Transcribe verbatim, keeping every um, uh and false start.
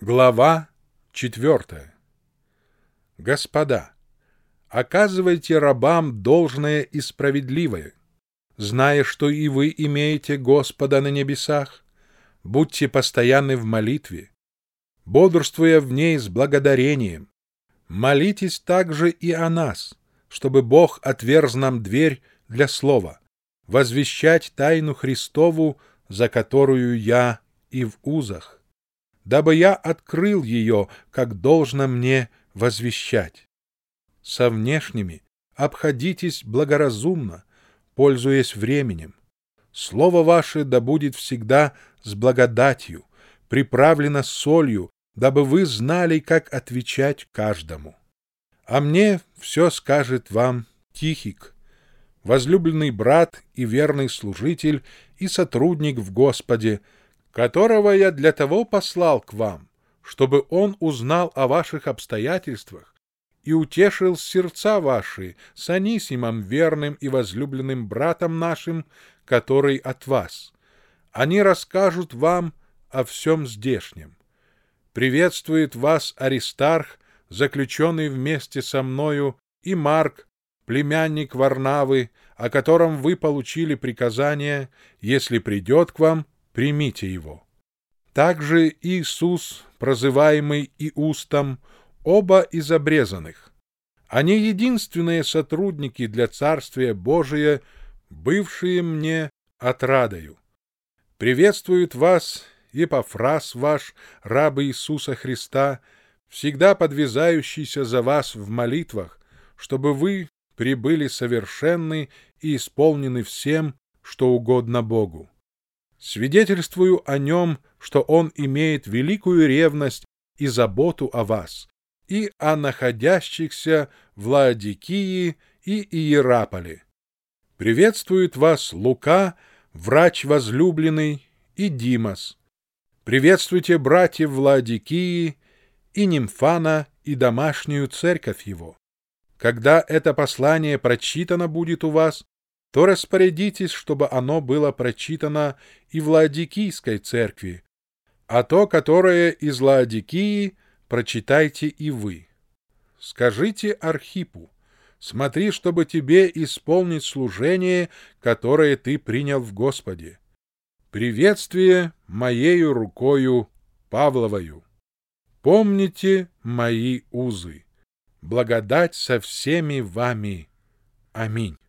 Глава четвертая. Господа, оказывайте рабам должное и справедливое, зная, что и вы имеете Господа на небесах. Будьте постоянны в молитве, бодрствуя в ней с благодарением. Молитесь также и о нас, чтобы Бог отверз нам дверь для слова, возвещать тайну Христову, за которую я и в узах, дабы я открыл ее, как должно мне возвещать. Со внешними обходитесь благоразумно, пользуясь временем. Слово ваше да будет всегда с благодатью, приправлено солью, дабы вы знали, как отвечать каждому. А мне все скажет вам Тихик, возлюбленный брат и верный служитель и сотрудник в Господе, которого я для того послал к вам, чтобы он узнал о ваших обстоятельствах и утешил сердца ваши с Анисимом, верным и возлюбленным братом нашим, который от вас. Они расскажут вам о всем здешнем. Приветствует вас Аристарх, заключенный вместе со мною, и Марк, племянник Варнавы, о котором вы получили приказание, если придет к вам, примите его. Также Иисус, прозываемый Иустом, оба из обрезанных. Они единственные сотрудники для Царствия Божия, бывшие мне отрадою. Приветствует вас Епафрас ваш, раб Иисуса Христа, всегда подвязающийся за вас в молитвах, чтобы вы прибыли совершенны и исполнены всем, что угодно Богу. Свидетельствую о нем, что он имеет великую ревность и заботу о вас, и о находящихся в Лаодикии и Иераполе. Приветствует вас Лука, врач возлюбленный, и Димас. Приветствуйте братьев в Лаодикии и Нимфана, и домашнюю церковь его. Когда это послание прочитано будет у вас, то распорядитесь, чтобы оно было прочитано и в Лаодикийской церкви, а то, которое из Лаодикии, прочитайте и вы. Скажите Архипу: смотри, чтобы тебе исполнить служение, которое ты принял в Господе. Приветствие моею рукою Павловою. Помните мои узы. Благодать со всеми вами. Аминь.